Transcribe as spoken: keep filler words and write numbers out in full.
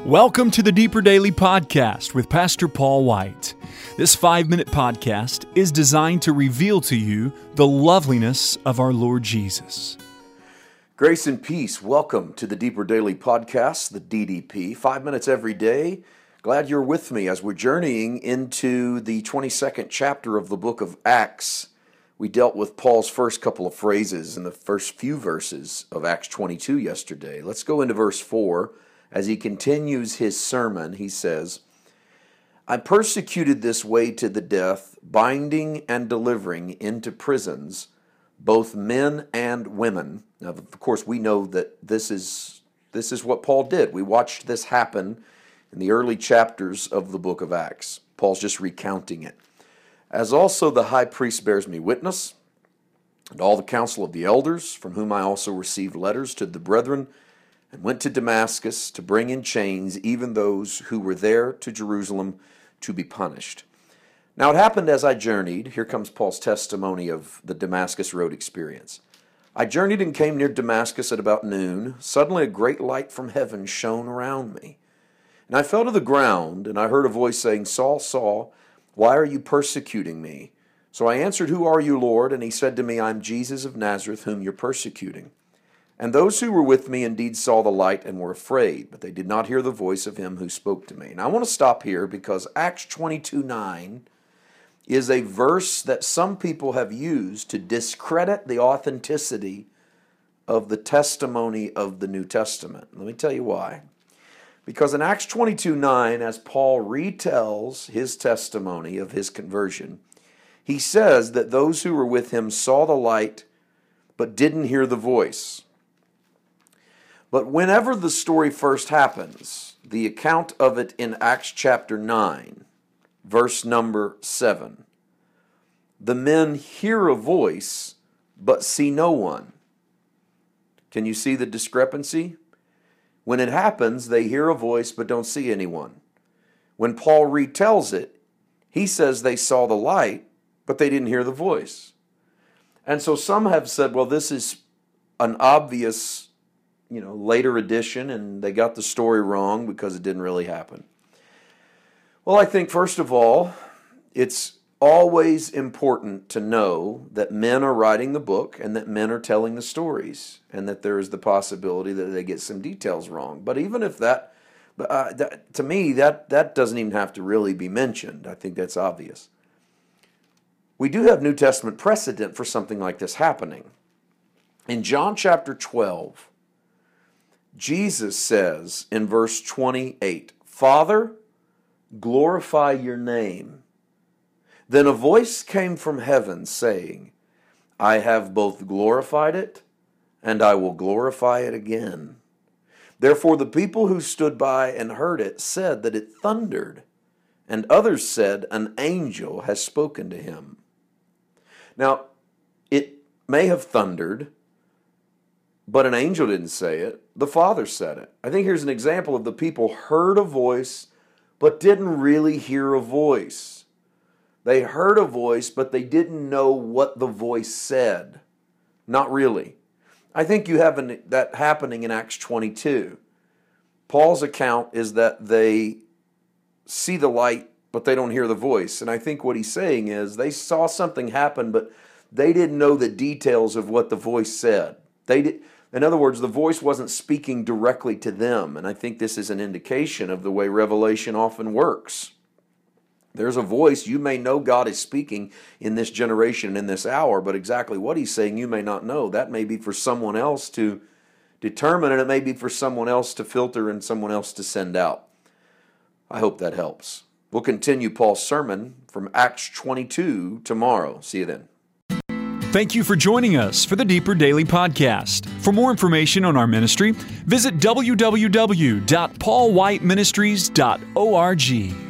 Welcome to the Deeper Daily Podcast with Pastor Paul White. This five-minute podcast is designed to reveal to you the loveliness of our Lord Jesus. Grace and peace. Welcome to the Deeper Daily Podcast, the D D P. Five minutes every day. Glad you're with me as we're journeying into the twenty-second chapter of the book of Acts. We dealt with Paul's first couple of phrases in the first few verses of Acts twenty-two yesterday. Let's go into verse four. As he continues his sermon, he says, I persecuted this way to the death, binding and delivering into prisons both men and women. Now, of course, we know that this is this is what Paul did. We watched this happen in the early chapters of the book of Acts. Paul's just recounting it. As also the high priest bears me witness, and all the council of the elders, from whom I also received letters to the brethren, and went to Damascus to bring in chains even those who were there to Jerusalem to be punished. Now it happened as I journeyed. Here comes Paul's testimony of the Damascus Road experience. I journeyed and came near Damascus at about noon. Suddenly a great light from heaven shone around me. And I fell to the ground, and I heard a voice saying, Saul, Saul, why are you persecuting me? So I answered, Who are you, Lord? And he said to me, I am Jesus of Nazareth, whom you're persecuting. And those who were with me indeed saw the light and were afraid, but they did not hear the voice of him who spoke to me. Now I want to stop here because Acts twenty-two nine is a verse that some people have used to discredit the authenticity of the testimony of the New Testament. Let me tell you why. Because in Acts twenty-two nine, as Paul retells his testimony of his conversion, he says that those who were with him saw the light but didn't hear the voice. But whenever the story first happens, the account of it in Acts chapter nine, verse number seven, the men hear a voice but see no one. Can you see the discrepancy? When it happens, they hear a voice but don't see anyone. When Paul retells it, he says they saw the light, but they didn't hear the voice. And so some have said, well, this is an obvious you know, later edition, and they got the story wrong because it didn't really happen. Well, I think, first of all, it's always important to know that men are writing the book and that men are telling the stories, and that there is the possibility that they get some details wrong. But even if that, uh, that to me, that, that doesn't even have to really be mentioned. I think that's obvious. We do have New Testament precedent for something like this happening. In John chapter twelve, Jesus says in verse twenty-eight, Father, glorify your name. Then a voice came from heaven saying, I have both glorified it, and I will glorify it again. Therefore the people who stood by and heard it said that it thundered, and others said, An angel has spoken to him. Now, it may have thundered, but an angel didn't say it. The Father said it. I think here's an example of the people heard a voice, but didn't really hear a voice. They heard a voice, but they didn't know what the voice said. Not really. I think you have an, that happening in Acts twenty-two. Paul's account is that they see the light, but they don't hear the voice. And I think what he's saying is they saw something happen, but they didn't know the details of what the voice said. They did. In other words, the voice wasn't speaking directly to them, and I think this is an indication of the way revelation often works. There's a voice. You may know God is speaking in this generation, in this hour, but exactly what he's saying you may not know. That may be for someone else to determine, and it may be for someone else to filter and someone else to send out. I hope that helps. We'll continue Paul's sermon from Acts twenty-two tomorrow. See you then. Thank you for joining us for the Deeper Daily Podcast. For more information on our ministry, visit w w w dot paul white ministries dot org.